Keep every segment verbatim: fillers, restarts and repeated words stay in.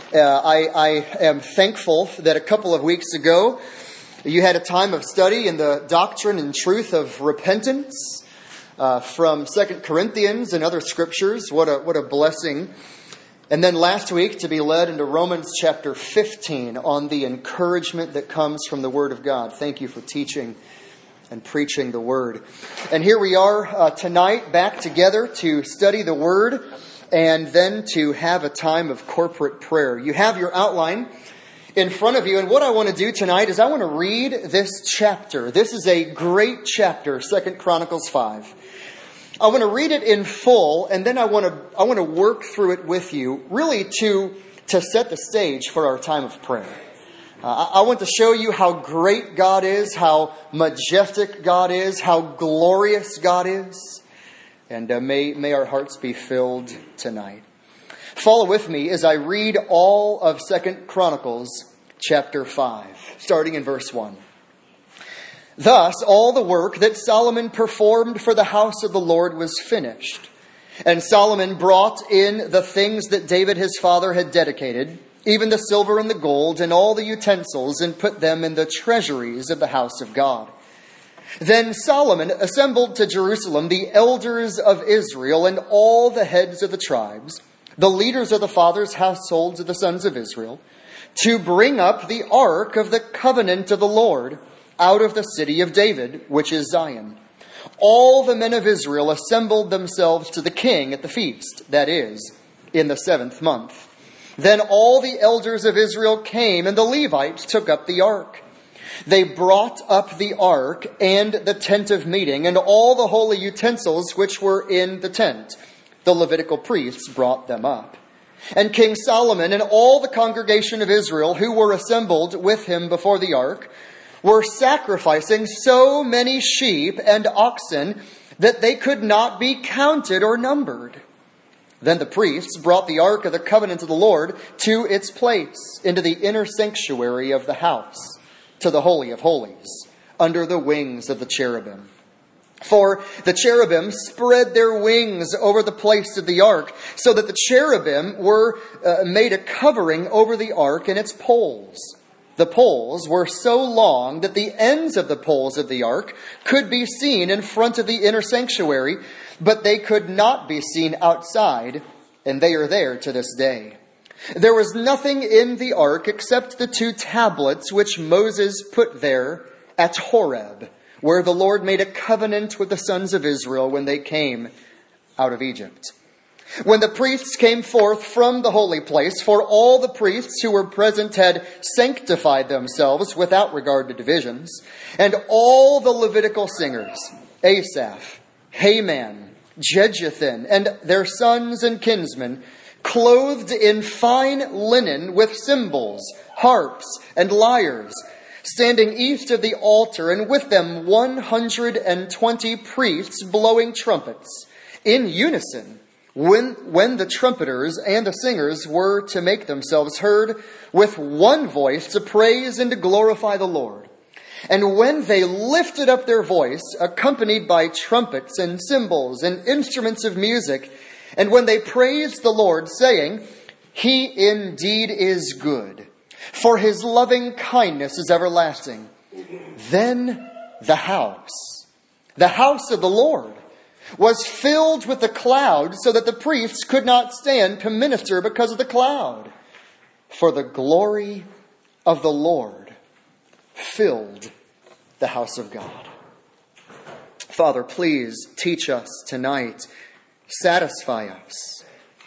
Uh, I, I am thankful that a couple of weeks ago you had a time of study in the doctrine and truth of repentance uh, from Second Corinthians and other scriptures. What a what a blessing. And then last week to be led into Romans chapter fifteen on the encouragement that comes from the Word of God. Thank you for teaching and preaching the Word. And here we are uh, tonight back together to study the Word and then to have a time of corporate prayer. You have your outline in front of you. And what I want to do tonight is I want to read this chapter. This is a great chapter, Second Chronicles five. I want to read it in full, and then I want to I want to work through it with you, really to, to set the stage for our time of prayer. Uh, I want to show you how great God is, how majestic God is, how glorious God is. And uh, may, may our hearts be filled tonight. Follow with me as I read all of Second Chronicles chapter five, starting in verse one. Thus, all the work that Solomon performed for the house of the Lord was finished. And Solomon brought in the things that David his father had dedicated, even the silver and the gold and all the utensils, and put them in the treasuries of the house of God. Then Solomon assembled to Jerusalem the elders of Israel and all the heads of the tribes, the leaders of the fathers' households of the sons of Israel, to bring up the ark of the covenant of the Lord out of the city of David, which is Zion. All the men of Israel assembled themselves to the king at the feast, that is, in the seventh month. Then all the elders of Israel came, and the Levites took up the ark. They brought up the ark and the tent of meeting and all the holy utensils which were in the tent. The Levitical priests brought them up. And King Solomon and all the congregation of Israel who were assembled with him before the ark were sacrificing so many sheep and oxen that they could not be counted or numbered. Then the priests brought the ark of the covenant of the Lord to its place into the inner sanctuary of the house, to the Holy of Holies, under the wings of the cherubim. For the cherubim spread their wings over the place of the ark, so that the cherubim were uh, made a covering over the ark and its poles. The poles were so long that the ends of the poles of the ark could be seen in front of the inner sanctuary, but they could not be seen outside, and they are there to this day. There was nothing in the ark except the two tablets which Moses put there at Horeb, where the Lord made a covenant with the sons of Israel when they came out of Egypt. When the priests came forth from the holy place, for all the priests who were present had sanctified themselves without regard to divisions, and all the Levitical singers, Asaph, Heman, Jeduthun, and their sons and kinsmen, clothed in fine linen with cymbals, harps, and lyres, standing east of the altar, and with them one hundred and twenty priests blowing trumpets, in unison, when, when the trumpeters and the singers were to make themselves heard with one voice to praise and to glorify the Lord. And when they lifted up their voice, accompanied by trumpets and cymbals and instruments of music, and when they praised the Lord, saying, He indeed is good, for His loving kindness is everlasting, then the house, the house of the Lord, was filled with the cloud, so that the priests could not stand to minister because of the cloud. For the glory of the Lord filled the house of God. Father, please teach us tonight. Satisfy us.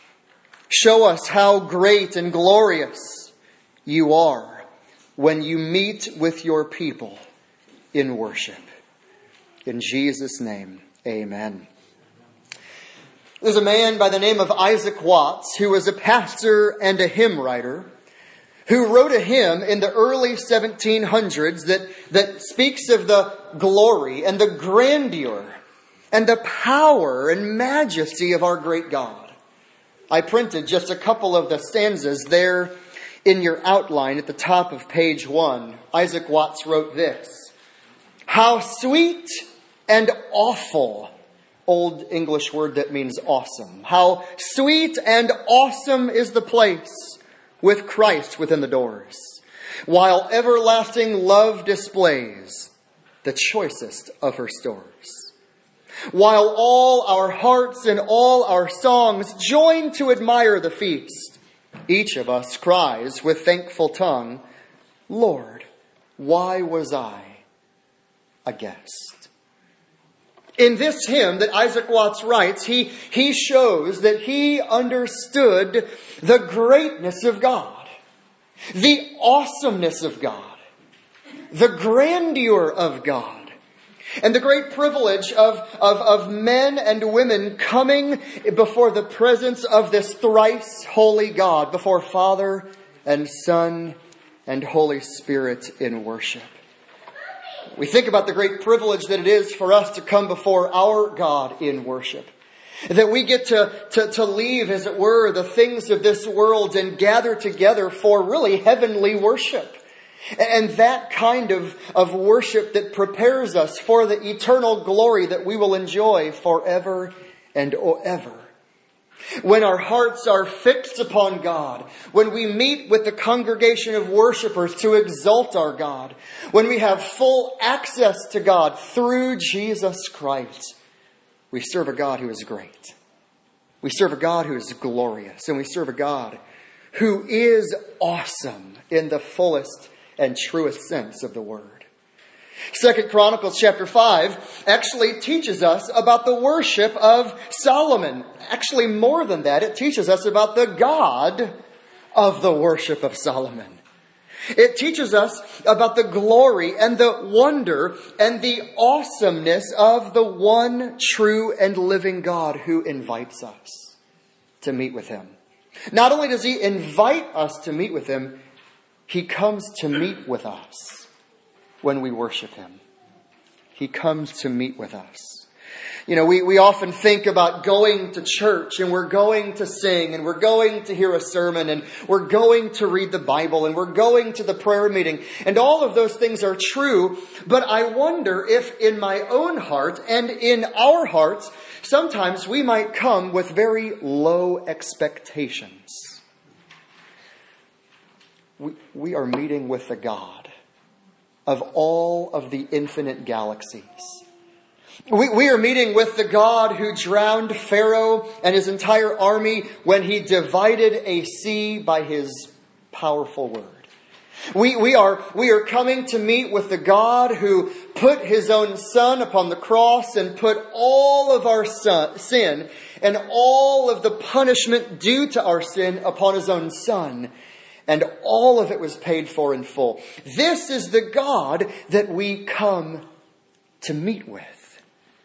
Show us how great and glorious you are when you meet with your people in worship. In Jesus' name, amen. There's a man by the name of Isaac Watts who was a pastor and a hymn writer who wrote a hymn in the early seventeen hundreds that, that speaks of the glory and the grandeur and the power and majesty of our great God. I printed just a couple of the stanzas there in your outline at the top of page one. Isaac Watts wrote this: How sweet and awful, old English word that means awesome. How sweet and awesome is the place with Christ within the doors, while everlasting love displays the choicest of her stores. While all our hearts and all our songs join to admire the feast, each of us cries with thankful tongue, Lord, why was I a guest? In this hymn that Isaac Watts writes, he, he shows that he understood the greatness of God, the awesomeness of God, the grandeur of God, and the great privilege of, of, of men and women coming before the presence of this thrice holy God, before Father and Son and Holy Spirit in worship. We think about the great privilege that it is for us to come before our God in worship. That we get to, to, to leave, as it were, the things of this world and gather together for really heavenly worship. And that kind of, of worship that prepares us for the eternal glory that we will enjoy forever and ever. When our hearts are fixed upon God, when we meet with the congregation of worshipers to exalt our God, when we have full access to God through Jesus Christ, we serve a God who is great. We serve a God who is glorious, and we serve a God who is awesome in the fullest and truest sense of the word. Second Chronicles chapter five actually teaches us about the worship of Solomon. Actually, more than that, it teaches us about the God of the worship of Solomon. It teaches us about the glory and the wonder and the awesomeness of the one true and living God who invites us to meet with Him. Not only does He invite us to meet with Him, He comes to meet with us. When we worship Him, He comes to meet with us. You know, we, we often think about going to church and we're going to sing and we're going to hear a sermon and we're going to read the Bible and we're going to the prayer meeting. And all of those things are true. But I wonder if in my own heart and in our hearts, sometimes we might come with very low expectations. We, we are meeting with the God of all of the infinite galaxies. We, we are meeting with the God who drowned Pharaoh and his entire army when he divided a sea by His powerful word. We, we are, we are coming to meet with the God who put His own Son upon the cross and put all of our son, sin and all of the punishment due to our sin upon His own Son. And all of it was paid for in full. This is the God that we come to meet with.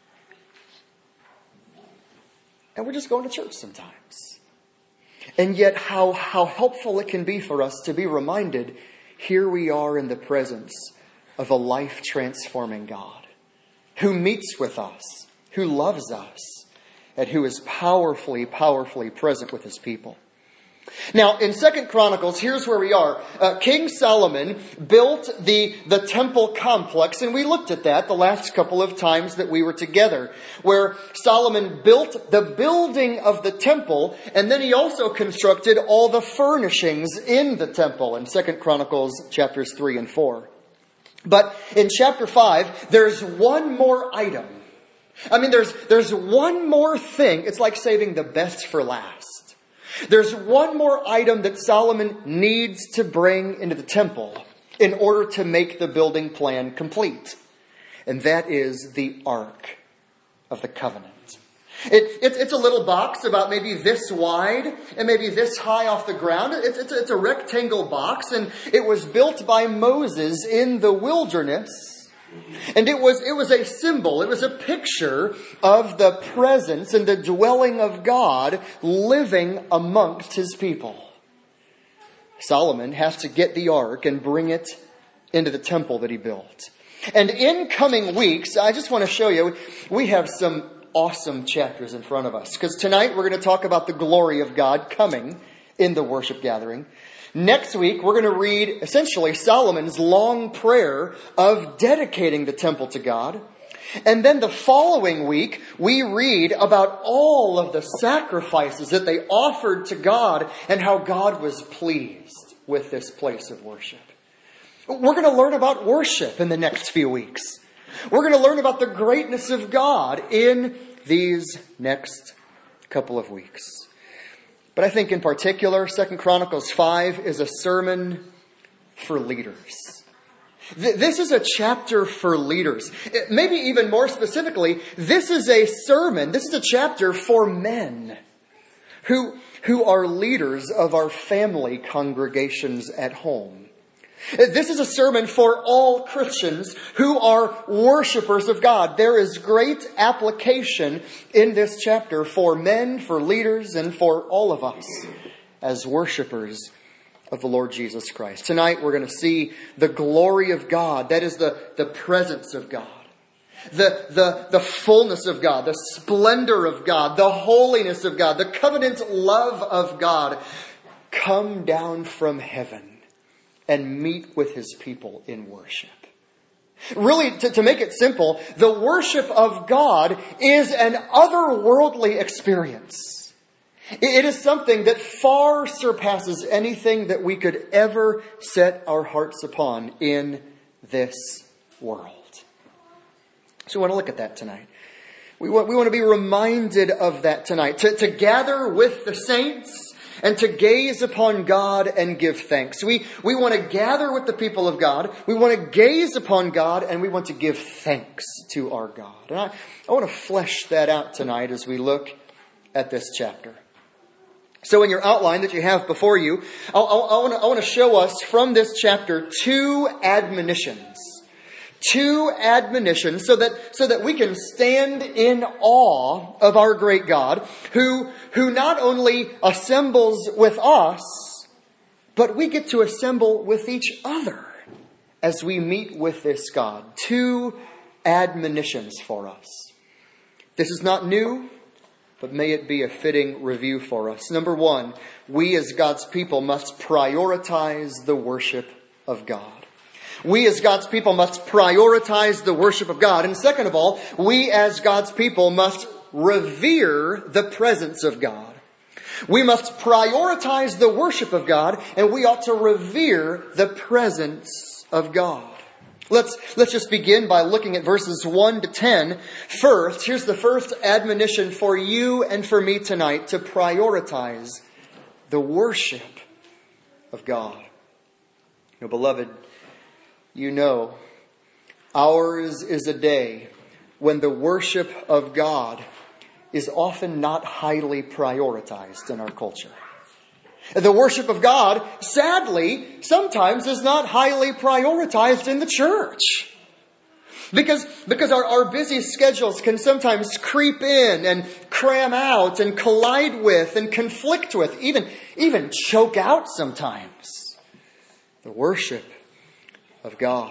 And we're just going to church sometimes. And yet how, how helpful it can be for us to be reminded, here we are in the presence of a life-transforming God who meets with us, who loves us, and who is powerfully, powerfully present with His people. Now, in Second Chronicles, here's where we are. Uh, King Solomon built the, the temple complex, and we looked at that the last couple of times that we were together, where Solomon built the building of the temple, and then he also constructed all the furnishings in the temple in Second Chronicles chapters three and four. But in chapter five, there's one more item. I mean, there's, there's one more thing. It's like saving the best for last. There's one more item that Solomon needs to bring into the temple in order to make the building plan complete. And that is the Ark of the Covenant. It, it, it's a little box about maybe this wide and maybe this high off the ground. It's, it's, it's a rectangle box, and it was built by Moses in the wilderness. And it was, it was a symbol, it was a picture of the presence and the dwelling of God living amongst His people. Solomon has to get the ark and bring it into the temple that he built. And in coming weeks, I just want to show you, we have some awesome chapters in front of us. Because tonight we're going to talk about the glory of God coming in the worship gathering. Next week, we're going to read, essentially, Solomon's long prayer of dedicating the temple to God. And then the following week, we read about all of the sacrifices that they offered to God and how God was pleased with this place of worship. We're going to learn about worship in the next few weeks. We're going to learn about the greatness of God in these next couple of weeks. But I think in particular, Second Chronicles five is a sermon for leaders. This is a chapter for leaders. Maybe even more specifically, this is a sermon, this is a chapter for men who, who are leaders of our family congregations at home. This is a sermon for all Christians who are worshipers of God. There is great application in this chapter for men, for leaders, and for all of us as worshipers of the Lord Jesus Christ. Tonight we're going to see the glory of God. That is the, the presence of God. The, the, the fullness of God. The splendor of God. The holiness of God. The covenant love of God come down from heaven and meet with His people in worship. Really, to, to make it simple, the worship of God is an otherworldly experience. It is something that far surpasses anything that we could ever set our hearts upon in this world. So we want to look at that tonight. We want, we want to be reminded of that tonight. To, to gather with the saints and to gaze upon God and give thanks. We, we want to gather with the people of God. We want to gaze upon God and we want to give thanks to our God. And I, I want to flesh that out tonight as we look at this chapter. So in your outline that you have before you, I, I, I, want to, I want to show us from this chapter two admonitions. Two admonitions so that, so that we can stand in awe of our great God who, who not only assembles with us, but we get to assemble with each other as we meet with this God. Two admonitions for us. This is not new, but may it be a fitting review for us. Number one, we as God's people must prioritize the worship of God. We as God's people must prioritize the worship of God. And second of all, we as God's people must revere the presence of God. We must prioritize the worship of God, and we ought to revere the presence of God. Let's, let's just begin by looking at verses one to ten. First, here's the first admonition for you and for me tonight, to prioritize the worship of God. You know, beloved, you know, ours is a day when the worship of God is often not highly prioritized in our culture. The worship of God, sadly, sometimes is not highly prioritized in the church. Because, because our, our busy schedules can sometimes creep in and cram out and collide with and conflict with, even, even choke out sometimes the worship of God.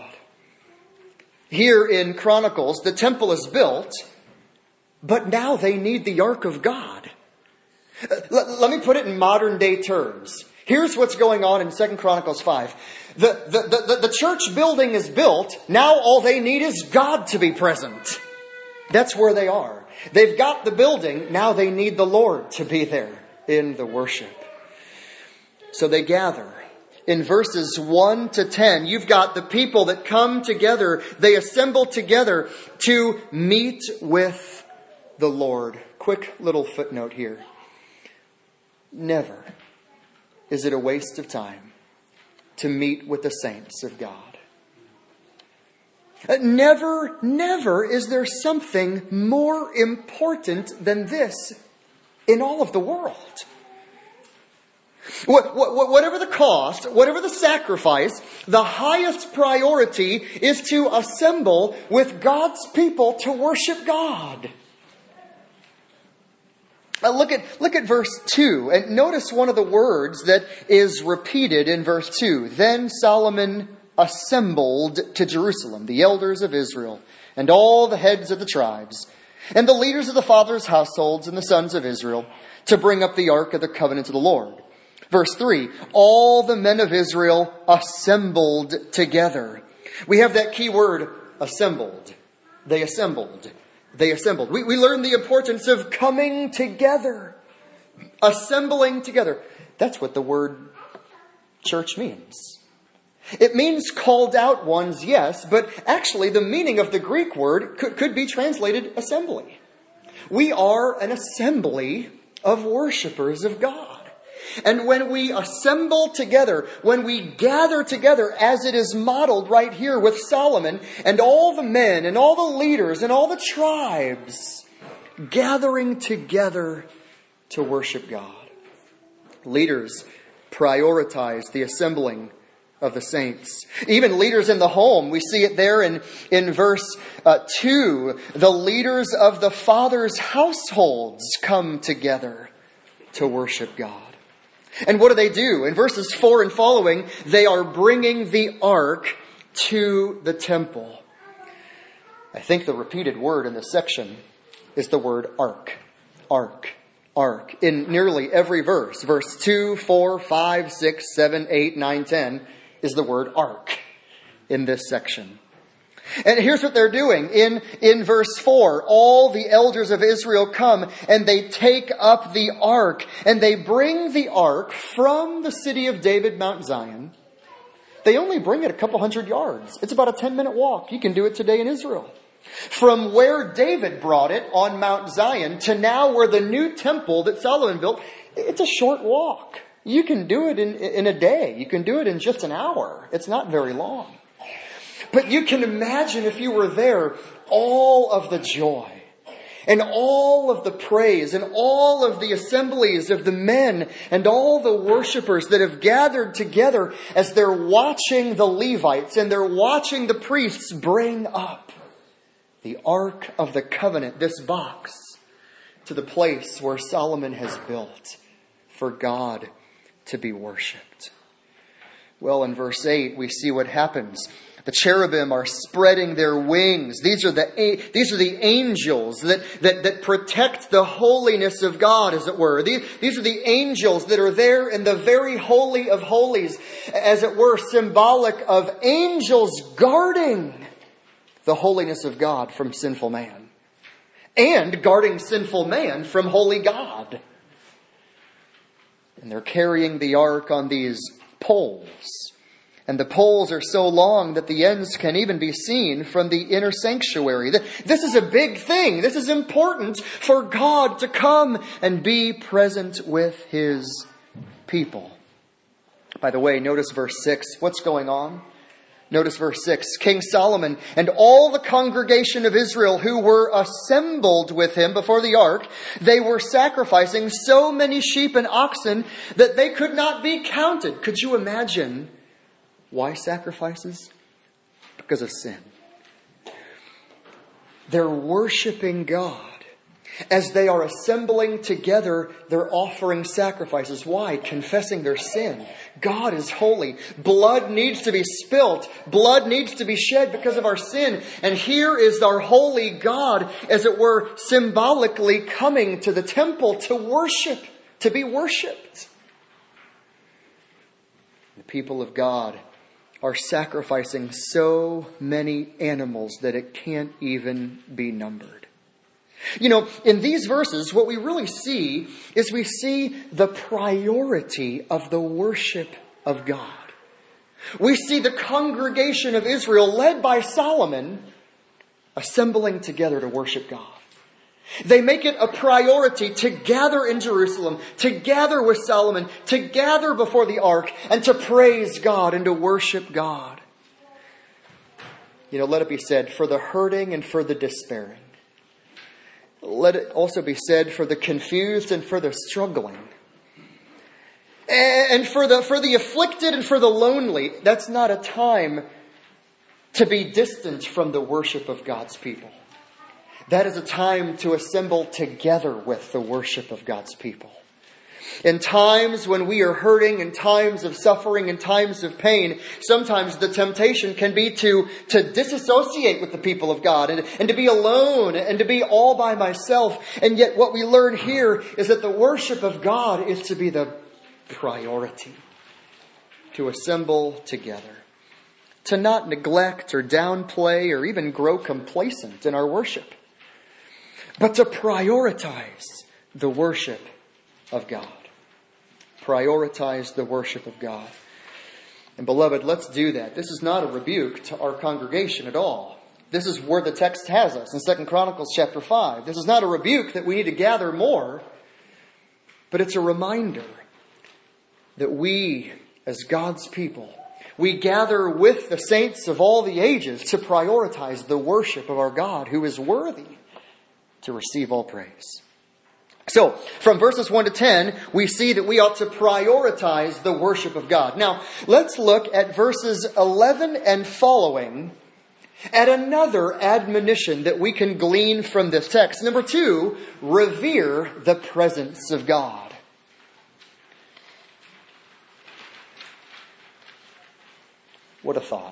Here in Chronicles, the temple is built, but now they need the ark of God. Let, let me put it in modern day terms. Here's what's going on in Second Chronicles five. The, the, the, the church building is built. Now all they need is God to be present. That's where they are. They've got the building. Now they need the Lord to be there in the worship. So they gather. In verses one to ten, you've got the people that come together. They assemble together to meet with the Lord. Quick little footnote here. Never is it a waste of time to meet with the saints of God. Never, never is there something more important than this in all of the world. Whatever the cost, whatever the sacrifice, the highest priority is to assemble with God's people to worship God. Now look at, look at verse two, and notice one of the words that is repeated in verse two. Then Solomon assembled to Jerusalem the elders of Israel and all the heads of the tribes and the leaders of the fathers' households and the sons of Israel to bring up the ark of the covenant of the Lord. Verse three, all the men of Israel assembled together. We have that key word, assembled. they assembled. They assembled. We, we learn the importance of coming together. Assembling together. That's what the word church means. It means called out ones, yes, but actually the meaning of the Greek word could, could be translated assembly. We are an assembly of worshipers of God. And when we assemble together, when we gather together as it is modeled right here with Solomon and all the men and all the leaders and all the tribes gathering together to worship God. Leaders prioritize the assembling of the saints. Even leaders in the home, we see it there in, in verse uh, two. The leaders of the fathers' households come together to worship God. And what do they do? In verses four and following, they are bringing the ark to the temple. I think the repeated word in this section is the word ark. Ark. Ark. In nearly every verse, verse two, four, five, six, seven, eight, nine, ten, is the word ark in this section. And here's what they're doing. In, in verse four, all the elders of Israel come and they take up the ark and they bring the ark from the city of David, Mount Zion. They only bring it a couple hundred yards. It's about a ten minute walk. You can do it today in Israel. From where David brought it on Mount Zion to now where the new temple that Solomon built, it's a short walk. You can do it in, in a day. You can do it in just an hour. It's not very long. But you can imagine if you were there, all of the joy and all of the praise and all of the assemblies of the men and all the worshipers that have gathered together as they're watching the Levites and they're watching the priests bring up the Ark of the Covenant, this box, to the place where Solomon has built for God to be worshipped. Well, in verse eight, we see what happens. The cherubim are spreading their wings. These are the, these are the angels that, that, that protect the holiness of God, as it were. These, these are the angels that are there in the very holy of holies, as it were, symbolic of angels guarding the holiness of God from sinful man. And guarding sinful man from holy God. And they're carrying the ark on these poles. And the poles are so long that the ends can even be seen from the inner sanctuary. This is a big thing. This is important for God to come and be present with His people. By the way, notice verse six. What's going on? Notice verse six. King Solomon and all the congregation of Israel who were assembled with him before the ark, they were sacrificing so many sheep and oxen that they could not be counted. Could you imagine? Why sacrifices? Because of sin. They're worshiping God. As they are assembling together, they're offering sacrifices. Why? Confessing their sin. God is holy. Blood needs to be spilt. Blood needs to be shed because of our sin. And here is our holy God, as it were, symbolically coming to the temple to worship, to be worshipped. The people of God are sacrificing so many animals that it can't even be numbered. You know, in these verses, what we really see is we see the priority of the worship of God. We see the congregation of Israel, led by Solomon, assembling together to worship God. They make it a priority to gather in Jerusalem, to gather with Solomon, to gather before the ark, and to praise God and to worship God. You know, let it be said, for the hurting and for the despairing. Let it also be said, for the confused and for the struggling. And for the, for the afflicted and for the lonely. That's not a time to be distant from the worship of God's people. That is a time to assemble together with the worship of God's people. In times when we are hurting, in times of suffering, in times of pain, sometimes the temptation can be to, to disassociate with the people of God and, and to be alone and to be all by myself. And yet what we learn here is that the worship of God is to be the priority. To assemble together. to not neglect or downplay or even grow complacent in our worship, but to prioritize the worship of God. Prioritize the worship of God. And beloved, let's do that. This is not a rebuke to our congregation at all. This is where the text has us in Second Chronicles chapter five. This is not a rebuke that we need to gather more, but it's a reminder that we, as God's people, we gather with the saints of all the ages to prioritize the worship of our God, who is worthy to receive all praise. So, from verses one to ten, we see that we ought to prioritize the worship of God. Now, let's look at verses eleven and following at another admonition that we can glean from this text. Number two, revere the presence of God. What a thought.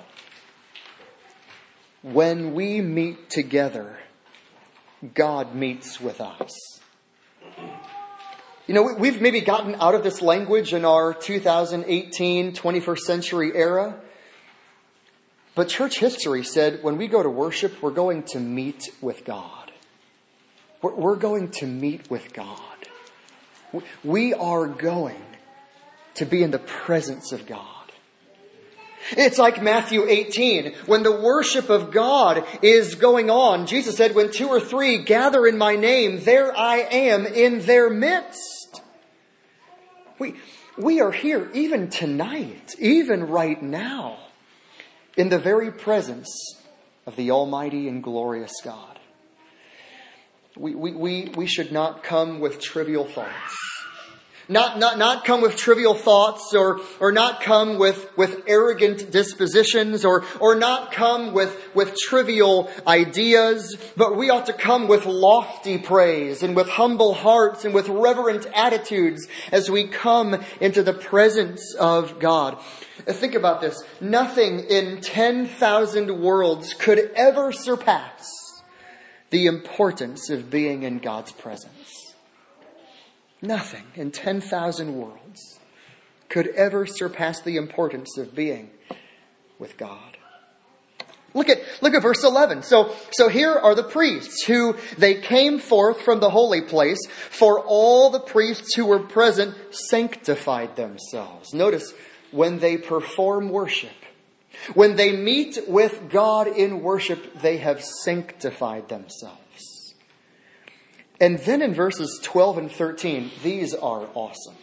When we meet together, God meets with us. You know, we've maybe gotten out of this language in our two thousand eighteen twenty-first century era. But church history said when we go to worship, we're going to meet with God. We're going to meet with God. We are going to be in the presence of God. It's like Matthew eighteen, when the worship of God is going on. Jesus said, when two or three gather in my name, there I am in their midst. We, we are here even tonight, even right now, in the very presence of the Almighty and glorious God. We, we, we, we should not come with trivial thoughts. Not, not, not come with trivial thoughts or, or not come with, with arrogant dispositions or, or not come with, with trivial ideas, but we ought to come with lofty praise and with humble hearts and with reverent attitudes as we come into the presence of God. Think about this. Nothing in ten thousand worlds could ever surpass the importance of being in God's presence. Nothing in ten thousand worlds could ever surpass the importance of being with God. Look at, look at verse eleven. So, so here are the priests who they came forth from the holy place, for all the priests who were present sanctified themselves. Notice, when they perform worship, when they meet with God in worship, they have sanctified themselves. And then in verses twelve and thirteen, these are awesome.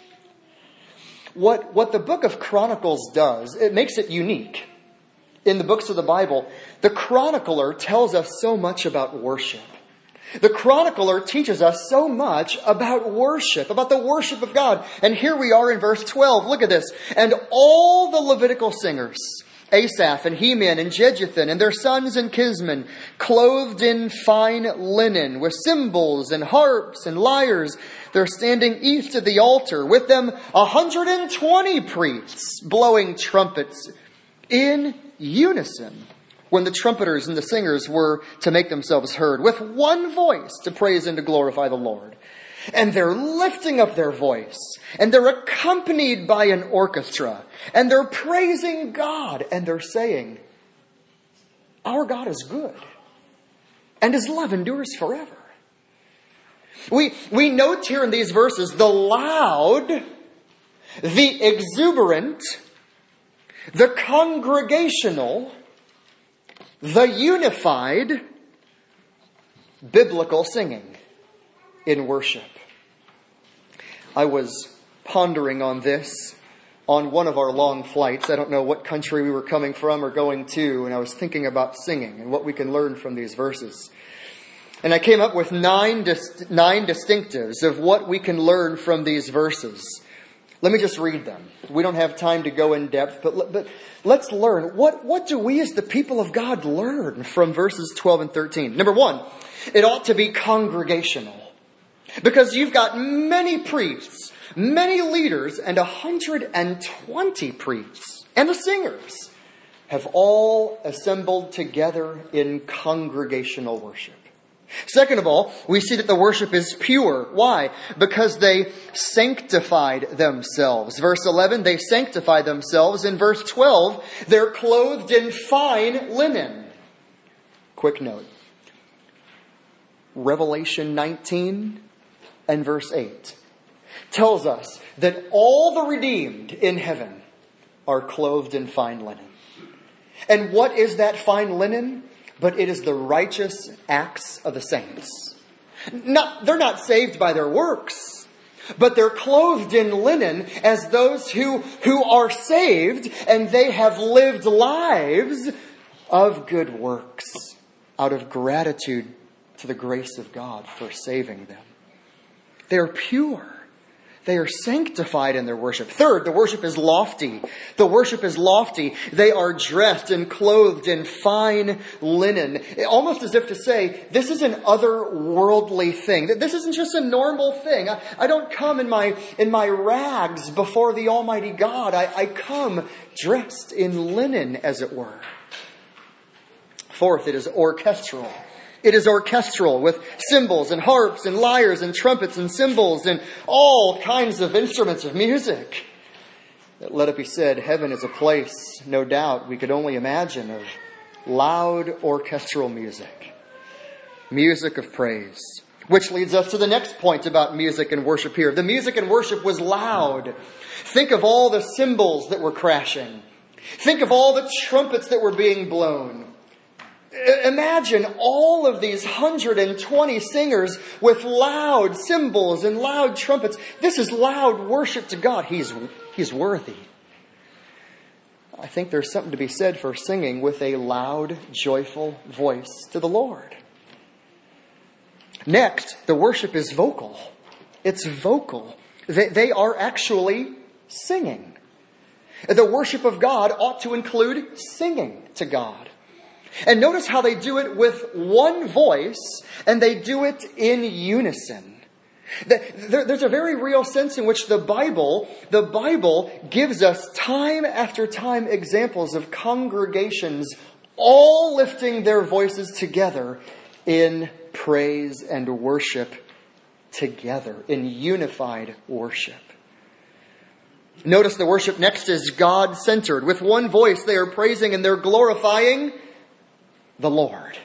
What, what the book of Chronicles does, it makes it unique. In the books of the Bible, the chronicler tells us so much about worship. The chronicler teaches us so much about worship, about the worship of God. And here we are in verse twelve. Look at this. And all the Levitical singers, Asaph and Heman and Jeduthun and their sons and kinsmen, clothed in fine linen, with cymbals and harps and lyres, they're standing east of the altar, with them one hundred twenty priests blowing trumpets in unison, when the trumpeters and the singers were to make themselves heard, with one voice to praise and to glorify the Lord. And they're lifting up their voice, and they're accompanied by an orchestra, and they're praising God, and they're saying, our God is good, and His love endures forever. We, we note here in these verses the loud, the exuberant, the congregational, the unified biblical singing in worship. I was pondering on this on one of our long flights. I don't know what country we were coming from or going to, and I was thinking about singing and what we can learn from these verses. And I came up with nine, dis- nine distinctives of what we can learn from these verses. Let me just read them. We don't have time to go in depth, but, but let's learn. What, what do we as the people of God learn from verses twelve and thirteen? Number one, it ought to be congregational. Because you've got many priests, many leaders, and one hundred twenty priests. And the singers have all assembled together in congregational worship. Second of all, we see that the worship is pure. Why? Because they sanctified themselves. Verse eleven, they sanctified themselves. In verse twelve, they're clothed in fine linen. Quick note. Revelation nineteen and verse eight tells us that all the redeemed in heaven are clothed in fine linen. And what is that fine linen? But it is the righteous acts of the saints. Not, they're not saved by their works, but they're clothed in linen as those who, who are saved, and they have lived lives of good works out of gratitude to the grace of God for saving them. They're pure. They are sanctified in their worship. Third, the worship is lofty. The worship is lofty. They are dressed and clothed in fine linen. Almost as if to say, this is an otherworldly thing. This isn't just a normal thing. I, I don't come in my, in my rags before the Almighty God. I, I come dressed in linen, as it were. Fourth, it is orchestral. It is orchestral with cymbals and harps and lyres and trumpets and cymbals and all kinds of instruments of music. Let it be said, heaven is a place, no doubt, we could only imagine, of loud orchestral music. Music of praise. Which leads us to the next point about music and worship here. The music and worship was loud. Think of all the cymbals that were crashing. Think of all the trumpets that were being blown. Imagine all of these one hundred twenty singers with loud cymbals and loud trumpets. This is loud worship to God. He's, he's worthy. I think there's something to be said for singing with a loud, joyful voice to the Lord. Next, the worship is vocal. It's vocal. They, they are actually singing. The worship of God ought to include singing to God. And notice how they do it with one voice, and they do it in unison. There's a very real sense in which the Bible, the Bible gives us time after time examples of congregations all lifting their voices together in praise and worship together, in unified worship. Notice the worship next is God-centered. With one voice they are praising and they're glorifying the Lord.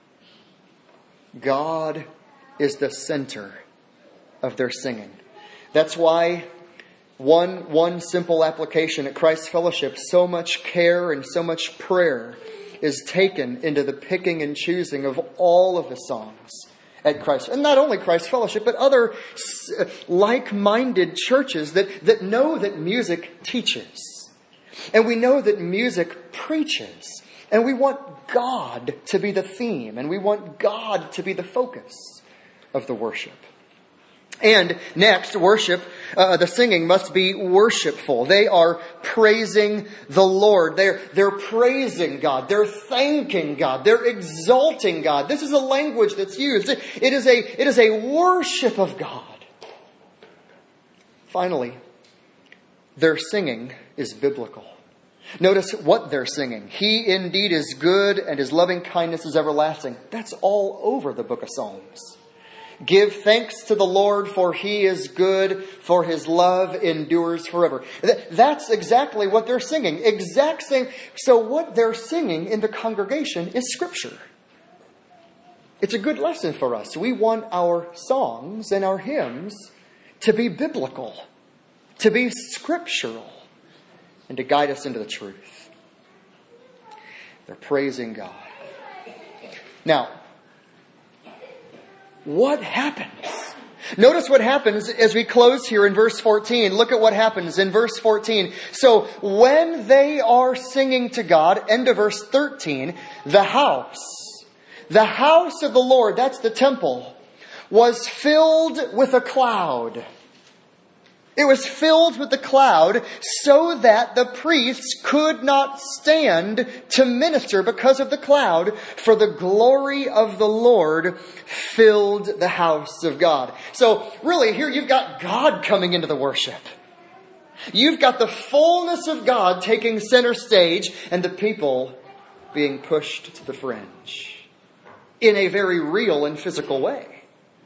God is the center of their singing. That's why one, one simple application at Christ Fellowship, so much care and so much prayer is taken into the picking and choosing of all of the songs at Christ. And not only Christ Fellowship, but other like-minded churches that, that know that music teaches. And we know that music preaches. And we want God to be the theme. And we want God to be the focus of the worship. And next, worship, uh, the singing must be worshipful. They are praising the Lord. They're, they're praising God. They're thanking God. They're exalting God. This is a language that's used. It, it is a, it is a worship of God. Finally, their singing is biblical. Notice what they're singing. He indeed is good, and his loving kindness is everlasting. That's all over the book of Psalms. Give thanks to the Lord, for he is good, for his love endures forever. That's exactly what they're singing. Exact same. So what they're singing in the congregation is Scripture. It's a good lesson for us. We want our songs and our hymns to be biblical, to be scriptural, and to guide us into the truth. They're praising God. Now, what happens? Notice what happens as we close here in verse fourteen. Look at what happens in verse fourteen. So, when they are singing to God, end of verse thirteen, the house, the house of the Lord, that's the temple, was filled with a cloud. It was filled with the cloud so that the priests could not stand to minister because of the cloud, for the glory of the Lord filled the house of God. So really here you've got God coming into the worship. You've got the fullness of God taking center stage and the people being pushed to the fringe. in a very real and physical way.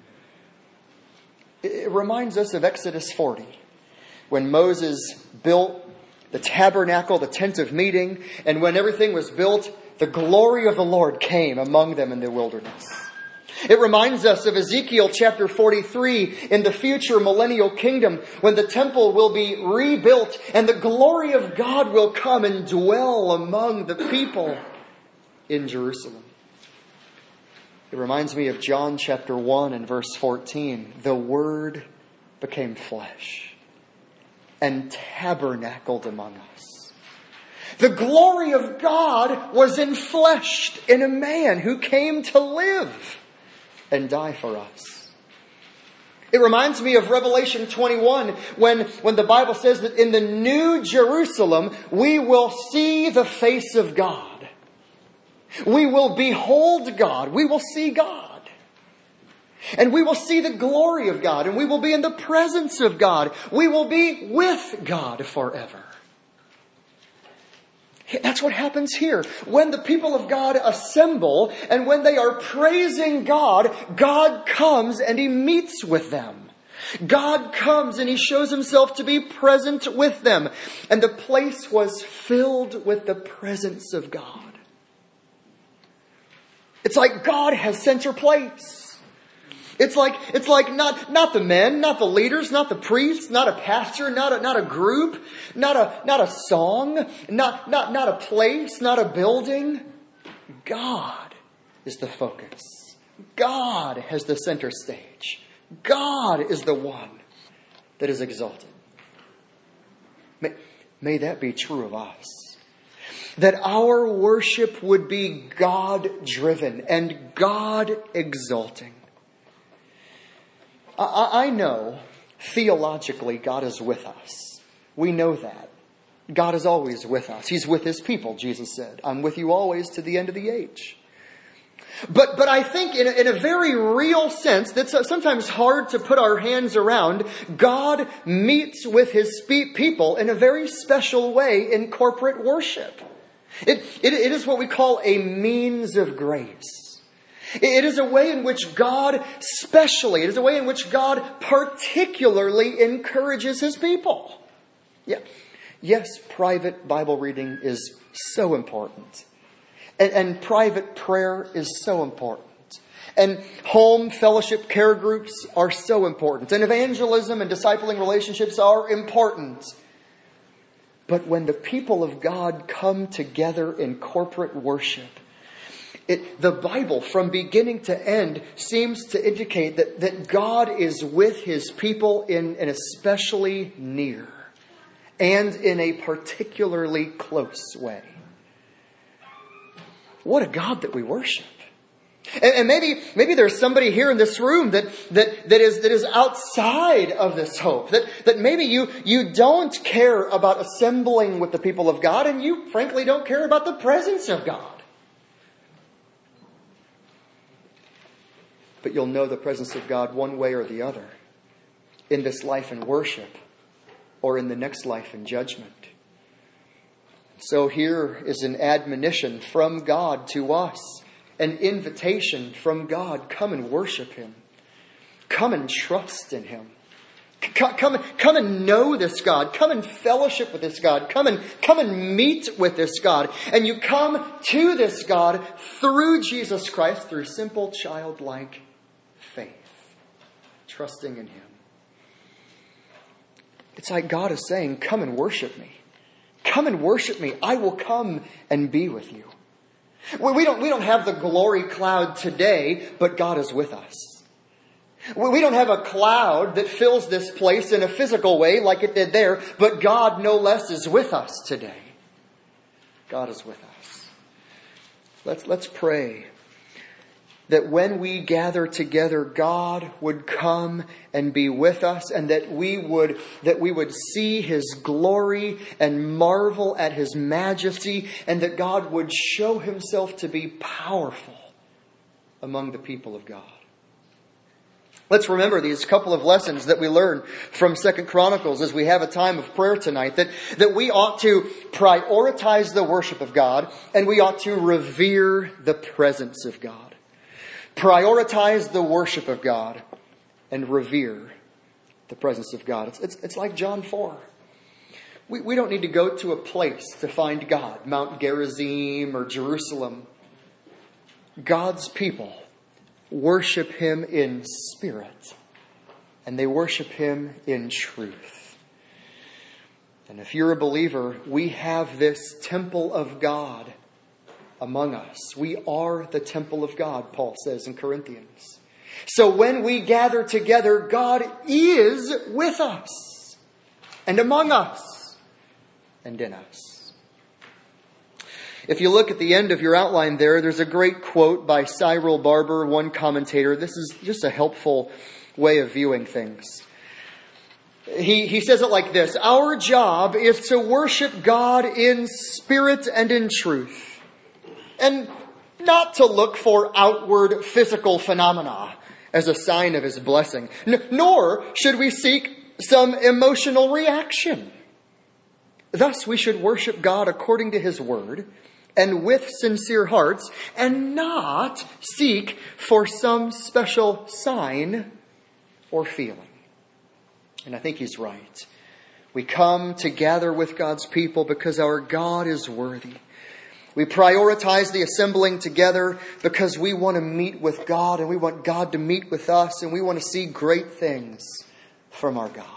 It reminds us of Exodus forty, when Moses built the tabernacle, the tent of meeting, and when everything was built, the glory of the Lord came among them in the wilderness. It reminds us of Ezekiel chapter forty-three in the future millennial kingdom, when the temple will be rebuilt and the glory of God will come and dwell among the people in Jerusalem. It reminds me of John chapter one and verse fourteen. The Word became flesh and tabernacled among us. The glory of God was enfleshed in a man who came to live and die for us. It reminds me of Revelation twenty-one, when, when the Bible says that in the New Jerusalem, we will see the face of God. We will behold God. We will see God. And we will see the glory of God. And we will be in the presence of God. We will be with God forever. That's what happens here. When the people of God assemble and when they are praising God, God comes and He meets with them. God comes and He shows Himself to be present with them. And the place was filled with the presence of God. It's like God has center place. It's like, it's like not, not the men, not the leaders, not the priests, not a pastor, not a, not a group, not a, not a song, not, not, not a place, not a building. God is the focus. God has the center stage. God is the one that is exalted. May, may that be true of us. That our worship would be God-driven and God-exalting. I, I know, theologically, God is with us. We know that. God is always with us. He's with His people, Jesus said. I'm with you always to the end of the age. But but I think in a, in a very real sense, that's sometimes hard to put our hands around, God meets with His people in a very special way in corporate worship. It, it, it is what we call a means of grace. It is a way in which God specially, it is a way in which God particularly encourages His people. Yeah. Yes, private Bible reading is so important. And, and private prayer is so important. And home fellowship care groups are so important. And evangelism and discipling relationships are important. But when the people of God come together in corporate worship, it, the Bible from beginning to end seems to indicate that, that God is with His people in an especially near and in a particularly close way. What a God that we worship. And, and maybe, maybe there's somebody here in this room that, that, that is, that is outside of this hope. That, that maybe you, you don't care about assembling with the people of God, and you frankly don't care about the presence of God. But you'll know the presence of God one way or the other. In this life in worship, or in the next life in judgment. So here is an admonition from God to us. An invitation from God. Come and worship Him. Come and trust in Him. Come, come, come and know this God. Come and fellowship with this God. Come and, come and meet with this God. And you come to this God through Jesus Christ, through simple childlike faith. Trusting in Him. It's like God is saying, come and worship me. Come and worship me. I will come and be with you. We don't, we don't have the glory cloud today, but God is with us. We don't have a cloud that fills this place in a physical way like it did there, but God no less is with us today. God is with us. Let's, let's pray that when we gather together, God would come and be with us, and that we would, that we would see His glory and marvel at His majesty, and that God would show Himself to be powerful among the people of God. Let's remember these couple of lessons that we learn from Second Chronicles as we have a time of prayer tonight, that, that we ought to prioritize the worship of God, and we ought to revere the presence of God. Prioritize the worship of God and revere the presence of God. It's, it's, it's like John four. We, we don't need to go to a place to find God, Mount Gerizim or Jerusalem. God's people worship Him in spirit, and they worship Him in truth. And if you're a believer, we have this temple of God among us. We are the temple of God, Paul says in Corinthians. So when we gather together, God is with us and among us and in us. If you look at the end of your outline there, there's a great quote by Cyril Barber, one commentator. This is just a helpful way of viewing things. He, he says it like this: our job is to worship God in spirit and in truth, and not to look for outward physical phenomena as a sign of His blessing. N- nor should we seek some emotional reaction. Thus, we should worship God according to His word and with sincere hearts, and not seek for some special sign or feeling. And I think he's right. We come to gather with God's people because our God is worthy. We prioritize the assembling together because we want to meet with God, and we want God to meet with us, and we want to see great things from our God.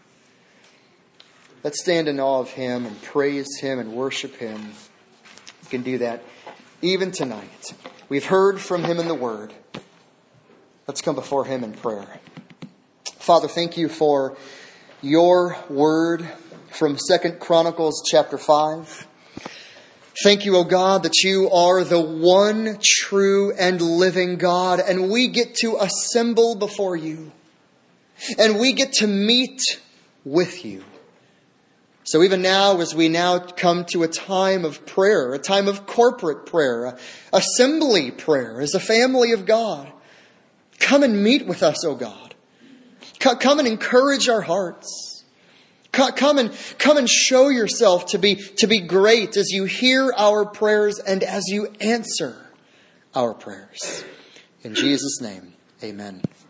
Let's stand in awe of Him and praise Him and worship Him. We can do that even tonight. We've heard from Him in the Word. Let's come before Him in prayer. Father, thank You for Your Word from Second Chronicles chapter five. Thank You, O God, that You are the one true and living God, and we get to assemble before You, and we get to meet with You. So even now, as we now come to a time of prayer, a time of corporate prayer, assembly prayer as a family of God, come and meet with us, O God. Come and encourage our hearts. Come and, come and show Yourself to be, to be great as You hear our prayers and as You answer our prayers. In Jesus' name, amen.